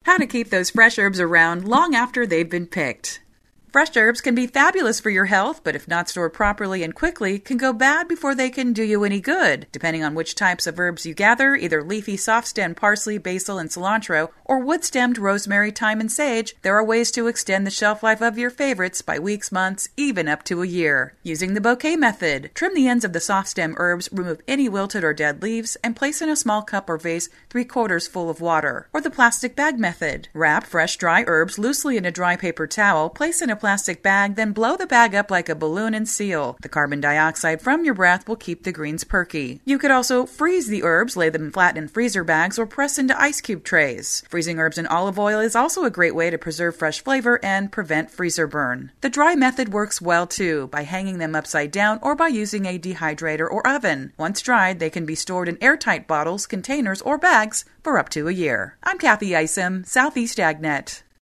How to keep those fresh herbs around long after they've been picked. Fresh herbs can be fabulous for your health, but if not stored properly and quickly, can go bad before they can do you any good. Depending on which types of herbs you gather, either leafy soft-stemmed parsley, basil, and cilantro, or wood-stemmed rosemary, thyme, and sage, there are ways to extend the shelf life of your favorites by weeks, months, even up to a year. Using the bouquet method, trim the ends of the soft-stem herbs, remove any wilted or dead leaves, and place in a small cup or vase 3/4 full of water. Or the plastic bag method. Wrap fresh, dry herbs loosely in a dry paper towel, place in a plastic bag, then blow the bag up like a balloon and seal. The carbon dioxide from your breath will keep the greens perky. You could also freeze the herbs, lay them flat in freezer bags, or press into ice cube trays. Freezing herbs in olive oil is also a great way to preserve fresh flavor and prevent freezer burn. The dry method works well too, by hanging them upside down or by using a dehydrator or oven. Once dried, they can be stored in airtight bottles, containers, or bags for up to a year. I'm Kathy Isom, Southeast AgNet.